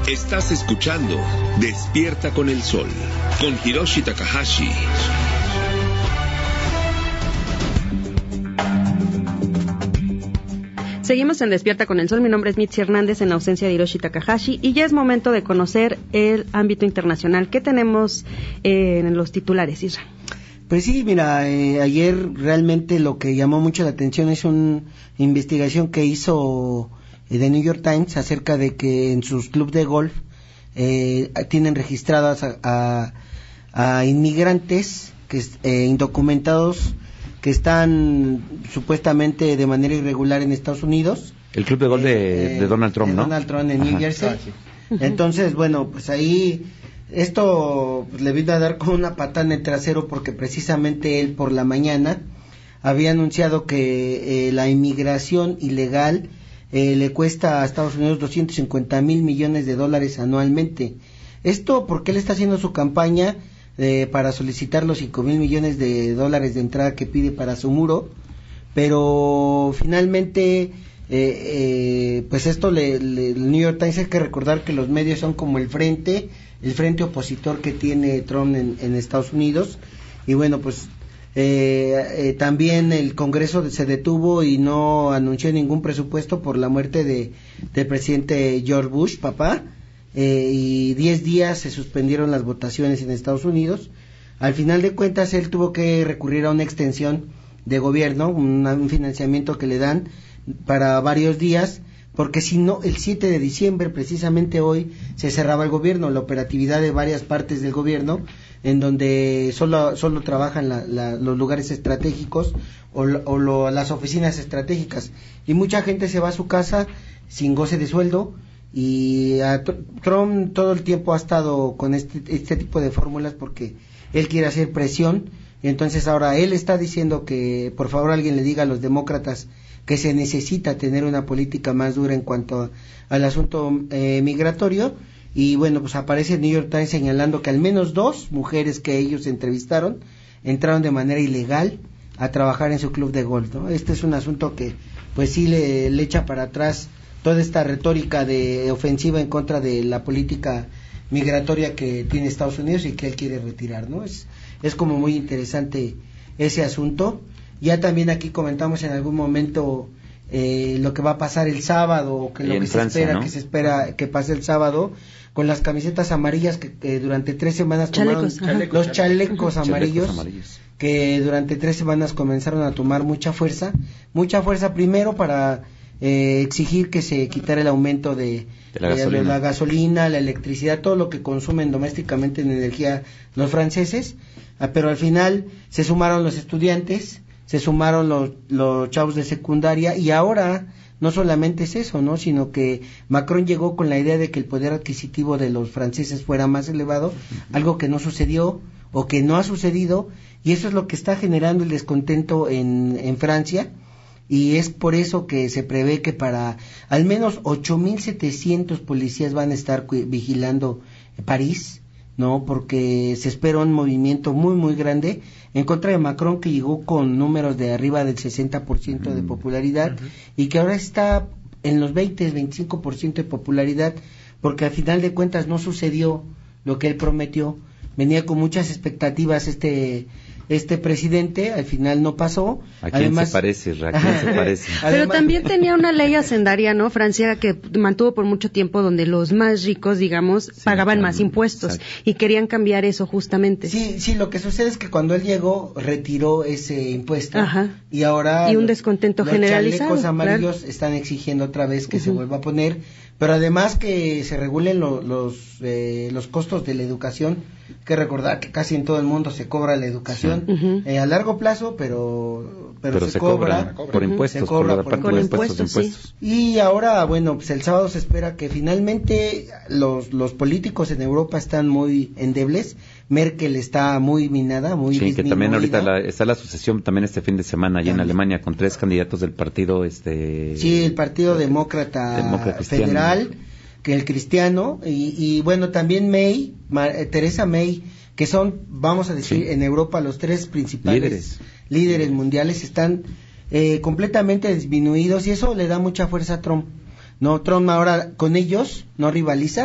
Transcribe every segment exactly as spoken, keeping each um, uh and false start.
Estás escuchando Despierta con el Sol, con Hiroshi Takahashi. Seguimos en Despierta con el Sol. Mi nombre es Mitzi Hernández en ausencia de Hiroshi Takahashi y ya es momento de conocer el ámbito internacional. ¿Qué tenemos eh, en los titulares, Isra? Pues sí, mira, eh, ayer realmente lo que llamó mucho la atención es una investigación que hizo eh, The New York Times acerca de que en sus clubes de golf eh, tienen registradas a, a, a inmigrantes que eh, indocumentados que están supuestamente de manera irregular en Estados Unidos. El club de golf de, eh, de Donald Trump, de ¿no? Donald Trump en New Ajá. Jersey. Ah, sí. Entonces, bueno, pues ahí esto pues, le vino a dar como una patada en el trasero porque precisamente él por la mañana había anunciado que eh, la inmigración ilegal eh, le cuesta a Estados Unidos doscientos cincuenta mil millones de dólares anualmente. Esto porque él está haciendo su campaña Eh, para solicitar los cinco mil millones de dólares de entrada que pide para su muro, pero finalmente eh, eh, pues esto le, le, el New York Times hay que recordar que los medios son como el frente, el frente opositor que tiene Trump en, en Estados Unidos, y bueno pues eh, eh, también el Congreso se detuvo y no anunció ningún presupuesto por la muerte de del presidente George Bush, papá. Eh, y diez días se suspendieron las votaciones en Estados Unidos. Al final de cuentas él tuvo que recurrir a una extensión de gobierno, un, un financiamiento que le dan para varios días, porque si no, el siete de diciembre, precisamente hoy, se cerraba el gobierno, la operatividad de varias partes del gobierno, en donde solo, solo trabajan la, la, los lugares estratégicos o, o lo, las oficinas estratégicas, y mucha gente se va a su casa sin goce de sueldo. Y a Trump todo el tiempo ha estado con este, este tipo de fórmulas porque él quiere hacer presión, y entonces ahora él está diciendo que por favor alguien le diga a los demócratas que se necesita tener una política más dura en cuanto a, al asunto eh, migratorio. Y bueno, pues aparece el New York Times señalando que al menos dos mujeres que ellos entrevistaron entraron de manera ilegal a trabajar en su club de golf, ¿no? Este es un asunto que pues sí le, le echa para atrás toda esta retórica de ofensiva en contra de la política migratoria que tiene Estados Unidos y que él quiere retirar, ¿no? Es, es como muy interesante ese asunto. Ya también aquí comentamos en algún momento eh, lo que va a pasar el sábado, o que lo que Francia, se espera, ¿no? que se espera que pase el sábado, con las camisetas amarillas que, que durante tres semanas chalecos, tomaron, chalecos, los chalecos, chalecos amarillos, chalecos amarillos, que durante tres semanas comenzaron a tomar mucha fuerza, mucha fuerza primero para Eh, exigir que se quitara el aumento de, de, la, de, gasolina. de la gasolina, la electricidad, todo lo que consumen domésticamente en energía los franceses, ah, pero al final se sumaron los estudiantes, se sumaron los, los chavos de secundaria, y ahora no solamente es eso, ¿no? Sino que Macron llegó con la idea de que el poder adquisitivo de los franceses fuera más elevado, uh-huh. algo que no sucedió o que no ha sucedido, y eso es lo que está generando el descontento en, en Francia. Y es por eso que se prevé que para al menos ocho mil setecientos policías van a estar cu- vigilando París, ¿no? Porque se espera un movimiento muy, muy grande en contra de Macron, que llegó con números de arriba del sesenta por ciento de popularidad, uh-huh. y que ahora está en los veinte, veinticinco por ciento de popularidad, porque al final de cuentas no sucedió lo que él prometió. Venía con muchas expectativas este... este presidente, al final no pasó. ¿A quién Además, se parece, Ra? ¿A quién se parece? Pero también tenía una ley hacendaria, ¿no? Francia, que mantuvo por mucho tiempo, donde los más ricos, digamos, sí, pagaban claro, más impuestos, exacto. y querían cambiar eso justamente. Sí, sí, lo que sucede es que cuando él llegó, retiró ese impuesto. Ajá. Y ahora... Y un descontento los generalizado. Los chalecos amarillos claro. están exigiendo otra vez que uh-huh. se vuelva a poner, pero además que se regulen lo, los, eh, los costos de la educación. Hay que recordar que casi en todo el mundo se cobra la educación, sí. uh-huh. eh, a largo plazo, pero pero, pero se, se cobra, cobra por impuestos, se cobra por, por, por, por impuestos, impuestos, impuestos. Sí. Y ahora, bueno, pues el sábado se espera que finalmente los los políticos en Europa están muy endebles. Merkel está muy minada, muy sí, disminuida. que también ahorita la, está la sucesión también este fin de semana allá en Alemania con tres candidatos del partido este sí, el Partido Demócrata, Demócrata Federal, que el cristiano, y, y bueno, también May, Ma, eh, Teresa May, que son, vamos a decir, sí. en Europa los tres principales líderes, líderes mundiales, están eh, completamente disminuidos, y eso le da mucha fuerza a Trump. No, Trump ahora con ellos no rivaliza,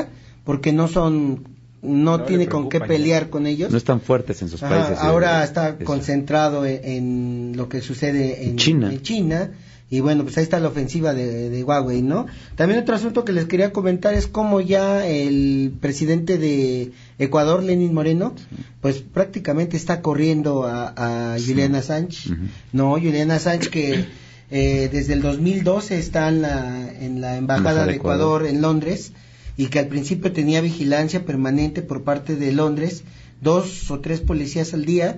porque no son, no, no tiene con qué pelear ya. con ellos. No están fuertes en sus Ajá, países. Ahora eh, está eso. concentrado en, en lo que sucede en China. en China. Y bueno, pues ahí está la ofensiva de, de Huawei, ¿no? También otro asunto que les quería comentar es cómo ya el presidente de Ecuador, Lenín Moreno, pues prácticamente está corriendo a, a Julian Assange. Uh-huh. No, Julian Assange que eh, desde el dos mil doce está en la, en la Embajada de Ecuador, Ecuador en Londres, y que al principio tenía vigilancia permanente por parte de Londres, dos o tres policías al día.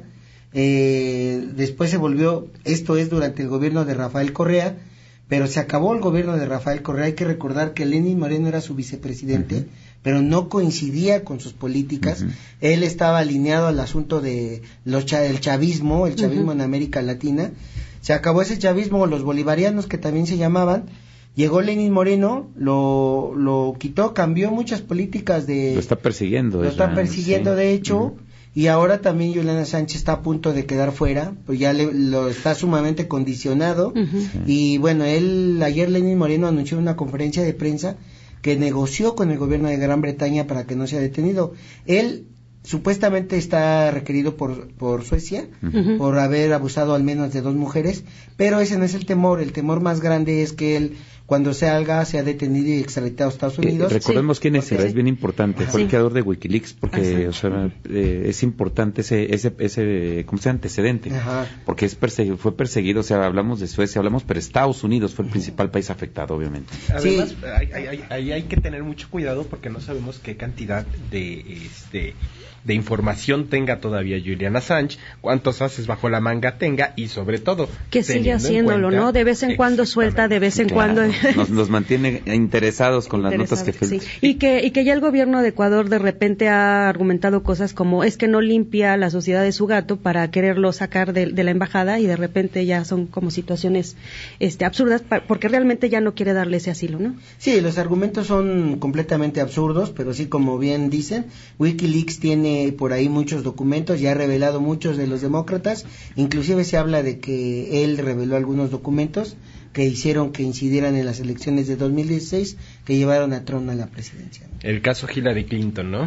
Eh, después se volvió, esto es durante el gobierno de Rafael Correa, pero se acabó el gobierno de Rafael Correa. Hay que recordar que Lenín Moreno era su vicepresidente, uh-huh. pero no coincidía con sus políticas. Uh-huh. Él estaba alineado al asunto de los cha- el chavismo, el chavismo uh-huh. en América Latina. Se acabó ese chavismo, los bolivarianos que también se llamaban. Llegó Lenín Moreno, lo, lo quitó, cambió muchas políticas de... Lo está persiguiendo. Lo está persiguiendo, sí. de hecho... Uh-huh. Y ahora también Julian Assange está a punto de quedar fuera, pues ya le, lo está sumamente condicionado. Uh-huh. Y bueno, él, ayer Lenín Moreno anunció en una conferencia de prensa que negoció con el gobierno de Gran Bretaña para que no sea detenido. Él supuestamente está requerido por, por Suecia, uh-huh. por haber abusado al menos de dos mujeres, pero ese no es el temor. El temor más grande es que él, cuando salga, sea detenido y extraditado a Estados Unidos. Eh, recordemos sí, quién es, porque... es bien importante. Ajá. Fue el creador de Wikileaks, porque, Ajá. o sea, eh, es importante ese, ese, ese, ¿cómo se llama? Antecedente. Ajá. Porque es persegui- fue perseguido, o sea, hablamos de Suecia, hablamos, pero Estados Unidos fue el principal país afectado, obviamente. Además, sí. ahí hay, hay, hay, hay que tener mucho cuidado porque no sabemos qué cantidad de, este, de información tenga todavía Julian Assange, cuántos haces bajo la manga tenga y sobre todo que sigue haciéndolo, cuenta, ¿no? De vez en cuando suelta, de vez en claro, cuando nos, nos mantiene interesados con las notas que filtra. Sí. Y que y que ya el gobierno de Ecuador de repente ha argumentado cosas como es que no limpia la sociedad de su gato para quererlo sacar de, de la embajada, y de repente ya son como situaciones este absurdas porque realmente ya no quiere darle ese asilo, ¿no? Sí, los argumentos son completamente absurdos, pero sí, como bien dicen, Wikileaks tiene por ahí muchos documentos, ya ha revelado muchos de los demócratas, inclusive se habla de que él reveló algunos documentos que hicieron que incidieran en las elecciones de dos mil dieciséis que llevaron a Trump a la presidencia. El caso Hillary Clinton, ¿no?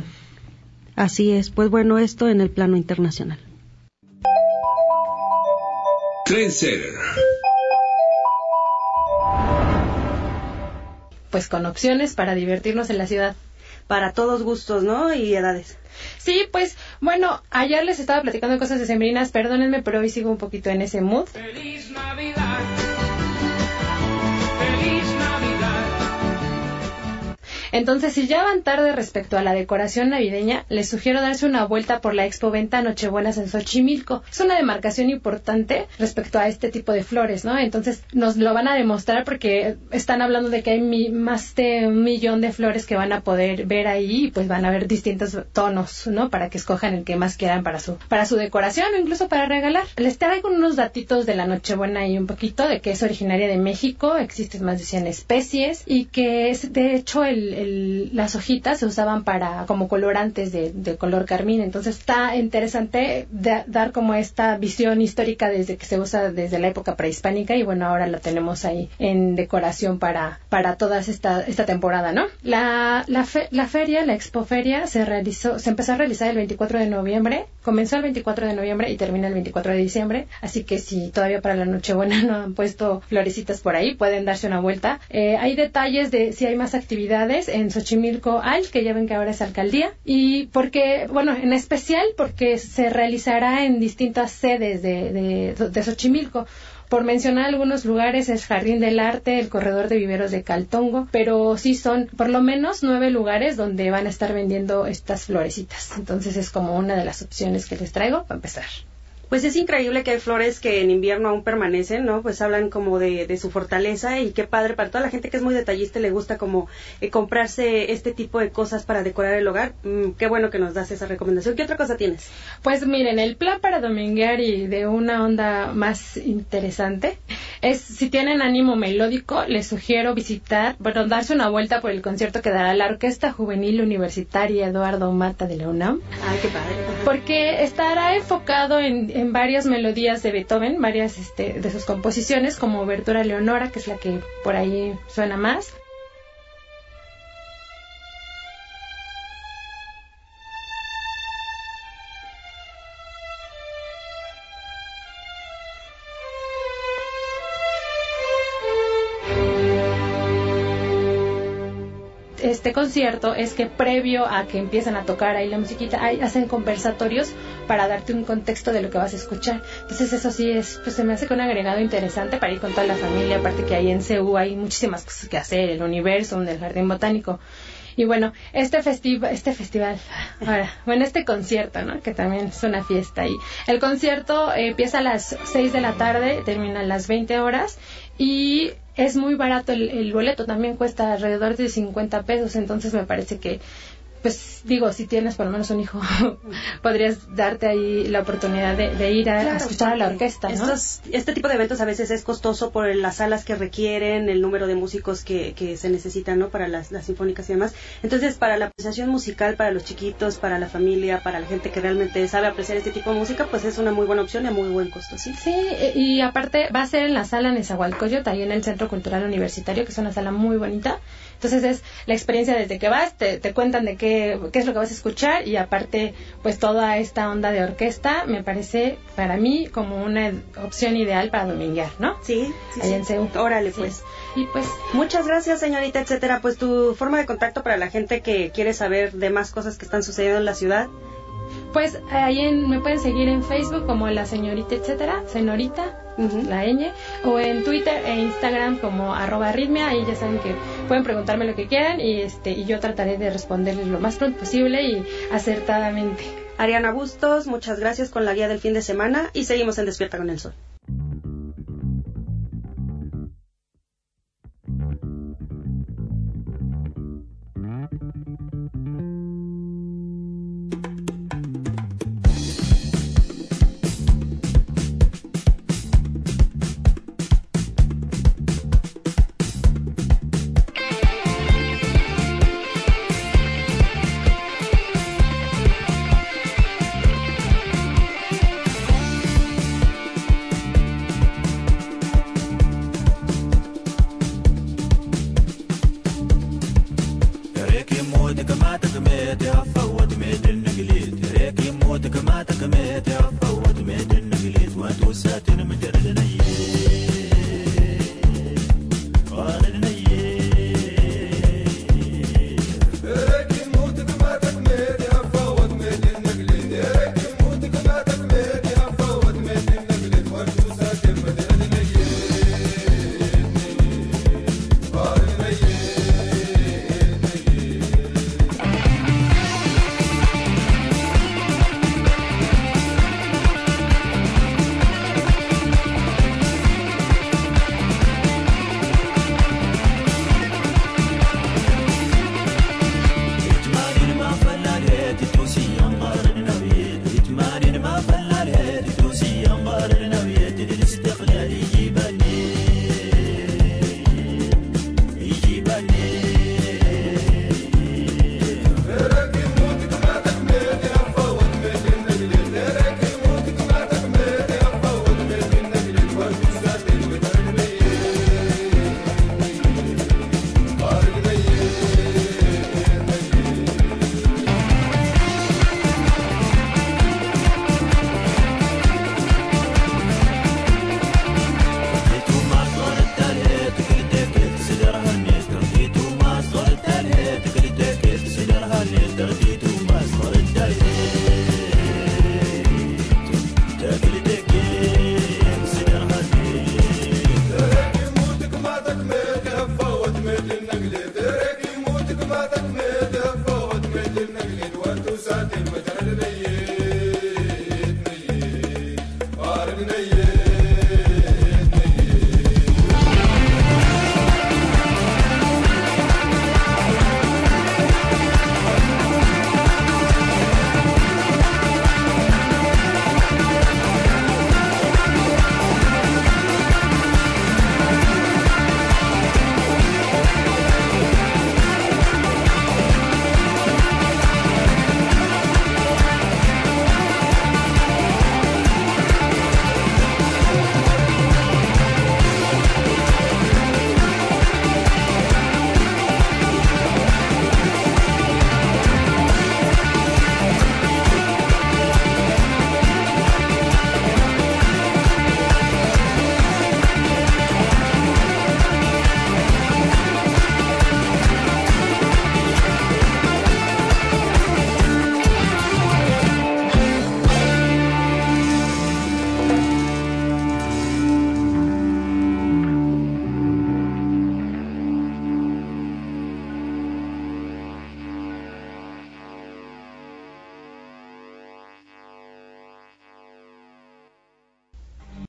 Así es, pues bueno, esto en el plano internacional. Trendsetter. Pues con opciones para divertirnos en la ciudad. Para todos gustos, ¿no? Y edades. Sí, pues, bueno, ayer les estaba platicando cosas decembrinas, perdónenme, pero hoy sigo un poquito en ese mood. Feliz Navidad. Feliz Navidad. Entonces, si ya van tarde respecto a la decoración navideña, les sugiero darse una vuelta por la Expoventa Nochebuenas en Xochimilco. Es una demarcación importante respecto a este tipo de flores, ¿no? Entonces, nos lo van a demostrar porque están hablando de que hay mi, más de un millón de flores que van a poder ver ahí, y pues van a ver distintos tonos, ¿no? Para que escojan el que más quieran para su para su decoración o incluso para regalar. Les traigo unos datitos de la Nochebuena y un poquito de que es originaria de México, existen más de cien especies y que es, de hecho, el El, las hojitas se usaban para como colorantes de, de color carmín. Entonces está interesante de, dar como esta visión histórica desde que se usa desde la época prehispánica, y bueno, ahora la tenemos ahí en decoración para para toda esta esta temporada, ¿no? La la, fe, la feria, la expoferia se realizó, se empezó a realizar el veinticuatro de noviembre, comenzó el veinticuatro de noviembre y termina el veinticuatro de diciembre, así que si todavía para la Nochebuena no han puesto florecitas por ahí, pueden darse una vuelta. Eh, hay detalles de si hay más actividades en Xochimilco Al, que ya ven que ahora es alcaldía, y porque, bueno, en especial porque se realizará en distintas sedes de, de, de Xochimilco. Por mencionar algunos lugares, es Jardín del Arte, el Corredor de Viveros de Caltongo, pero sí son por lo menos nueve lugares donde van a estar vendiendo estas florecitas. Entonces es como una de las opciones que les traigo para empezar. Pues es increíble que hay flores que en invierno aún permanecen, ¿no? Pues hablan como de, de su fortaleza, y qué padre para toda la gente que es muy detallista y le gusta como eh, comprarse este tipo de cosas para decorar el hogar. Mm, qué bueno que nos das esa recomendación. ¿Qué otra cosa tienes? Pues miren, el plan para dominguear y de una onda más interesante es, si tienen ánimo melódico, les sugiero visitar, bueno, darse una vuelta por el concierto que dará la Orquesta Juvenil Universitaria Eduardo Mata de la UNAM. Ay, qué padre. Porque estará enfocado en en varias melodías de Beethoven, varias este, de sus composiciones, como Obertura Leonora, que es la que por ahí suena más. este concierto es que previo a que empiezan a tocar ahí la musiquita, ahí hacen conversatorios para darte un contexto de lo que vas a escuchar. Entonces eso sí es, pues se me hace que un agregado interesante para ir con toda la familia, aparte que ahí en C U hay muchísimas cosas que hacer, el universo, el jardín botánico. Y bueno, este festival, este festival, ahora, bueno, este concierto, ¿no? Que también es una fiesta ahí. El concierto eh, empieza a las seis de la tarde, termina a las veinte horas y es muy barato el, el boleto, también cuesta alrededor de cincuenta pesos, entonces me parece que, pues digo, si tienes por lo menos un hijo, podrías darte ahí la oportunidad de, de ir a, claro, a escuchar a la orquesta, ¿no? Estos, este tipo de eventos a veces es costoso por las salas que requieren, el número de músicos que, que se necesitan, ¿no? Para las, las sinfónicas y demás. Entonces, para la apreciación musical, para los chiquitos, para la familia, para la gente que realmente sabe apreciar este tipo de música, pues es una muy buena opción y a muy buen costo, ¿sí? Sí, y aparte va a ser en la sala Nezahualcóyotl, ahí en el Centro Cultural Universitario, que es una sala muy bonita. Entonces es la experiencia desde que vas, te, te cuentan de qué, qué es lo que vas a escuchar y aparte pues toda esta onda de orquesta me parece para mí como una opción ideal para dominguear, ¿no? Sí, sí, Allá sí. en C U. Órale, Sí. pues. Y pues muchas gracias, señorita, etcétera. Pues tu forma de contacto para la gente que quiere saber de más cosas que están sucediendo en la ciudad. Pues ahí en, me pueden seguir en Facebook como la señorita, etcétera, señorita, uh-huh. la ñ, o en Twitter e Instagram como arroba arritmia. Ahí ya saben que pueden preguntarme lo que quieran y este y yo trataré de responderles lo más pronto posible y acertadamente. Ariana Bustos, muchas gracias con la guía del fin de semana y seguimos en Despierta con el Sol. موتك ما تكميت يا فوت ميد النقليت ريك يموتك ما تكميت يا